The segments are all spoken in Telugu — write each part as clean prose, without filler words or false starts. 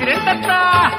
ప్రెసిడెంట్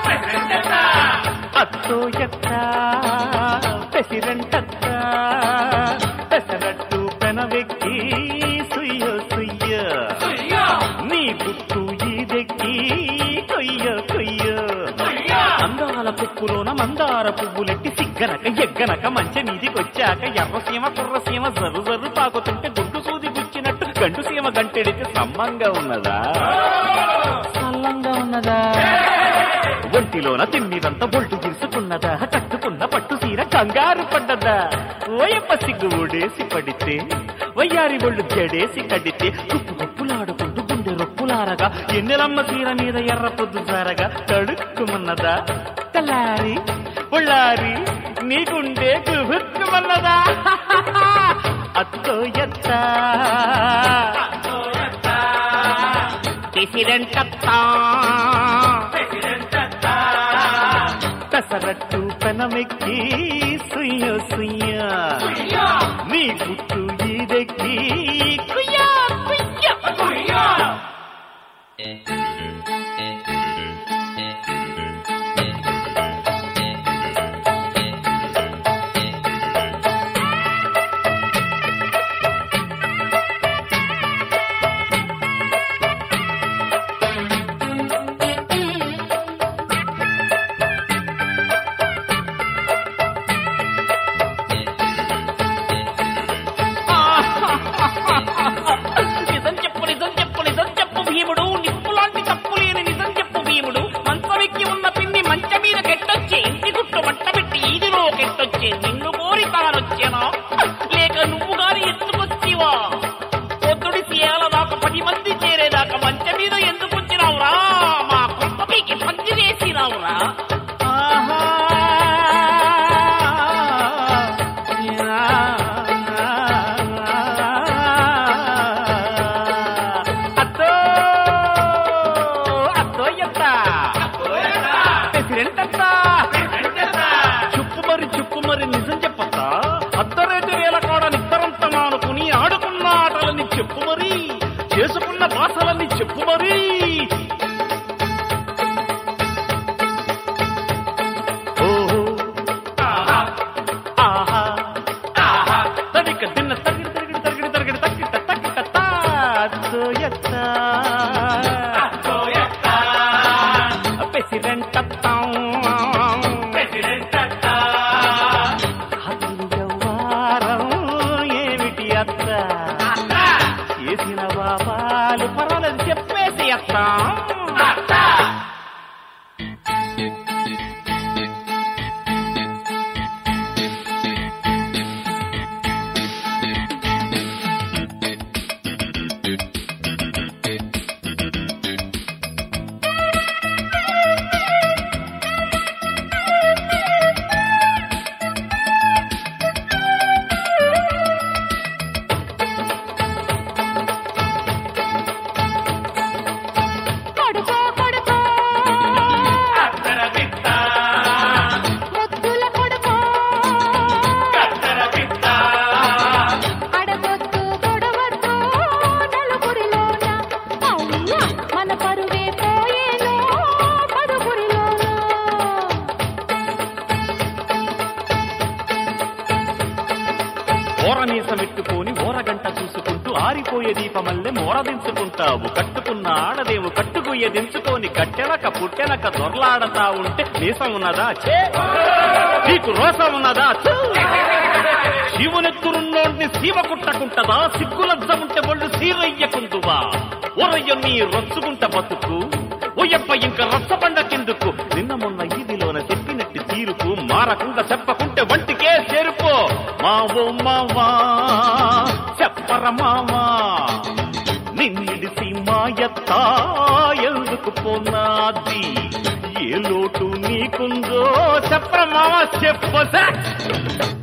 అత్తో ఎత్త ప్రెసిడెంట్ పెసరట్టు పెనవెక్కి సుయ్యో సుయ్య నీ గుట్టు ఈదెక్కి కొయ్య కొయ్య అందాల పుప్పులోన మందార పువ్వులెట్టి సిగ్గనక ఎగ్గనక మంచె మీదికొచ్చాక ఎర్రసీమ కుర్రసీమ జరు జరు తాకుతుంటే గుడ్డు సూది గుచ్చినట్టు గండు సీమ గంటెడితే సమ్మంగా ఉన్నదా సల్లంగా ఉన్నదా ఒంటిలోన తిమ్మిదంతా బొల్టు తీసుకున్నదా కట్టుకున్న పట్టు సీర కంగారు పడ్డదా ఓయప్ప సిగ్గు ఓడేసి పడితే వయ్యారి ఒళ్ళు జడేసి కడితే కుప్పు కుప్పులాడుకుంటూ గుండె రొప్పులారగా ఎన్నెలమ్మ సీర మీద ఎర్ర పొద్దు జారగా తడుక్కుమన్నదా తెల్లారి ఉళ్ళారి నీకుండే కుహుక్కుమన్నదా అత్తో ఎత్త ప్రెసిడెంట్ పెసరట్టు పెనమెక్కి సుయ్య సుయ్య నీ గుట్టు ఈదెక్కి కుయ్యా కుయ్యా కుయ్యా నిన్ను కోరి తానొచ్చానా లేక నువ్వు గాని ఎత్తుకొచ్చివా పొద్దుడి సీయాల దాకా 10 మంది చేరేదాకా మంచ మీద ఎందుకు వచ్చినావురా మా కుప్పకి పంది వేసినావురా అత్తో అత్తో ఎత్త ప్రెసిడెంట్ అత్తా చుప్పు మరి నిజం చెప్పతా అర్ధరేటు వేల కాడ నిద్దరంతా మానుకుని ఆడుకున్న ఆటలని చెప్పు మరి చేసుకున్న భాషలని చెప్పు మరి ఓహో ఆహా తడిక తిన్న తగిడి తగిడి తగిడి తగిడి తగ్గిట తగ్గిట అత్తో ఎత్త ప్రెసిడెంట్ చేసిన బాబాలు పర్వాలేదు చెప్పేసి అత్తాం ఓరమీసమెట్టుకొని ఓరగంట చూసుకుంటూ ఆరిపోయే దీపమల్లె మోరదించుకుంటావు కట్టుకున్న ఆడదేవు కట్టుకుయ్య దించుకొని కట్టెనక పుట్టెనక దొరలాడతా ఉంటే మీసం ఉన్నదా నీకు రోసం ఉన్నదా శివునెత్తురున్నోడిని సీమ కుట్టకుంటదా సిగ్గులజ్జముంటే ఒళ్ళు సీరయ్యకుందువా ఒరయ్య నీ రొచ్చుకుంట బతుకు ఓయప్ప ఇంక రచ్చబండకెందుకు నిన్న మొన్న ఈదిలోన చెప్పినట్టు తీరుకు మారకుండా చెప్పకుంటే వంటికే చేరుకో మావో మావా చెప్పర మావా నిన్నిడిసి మాయత్త ఎందుకు పోనాది ఏ లోటు నీకుందో చెప్పర మావా చెప్ప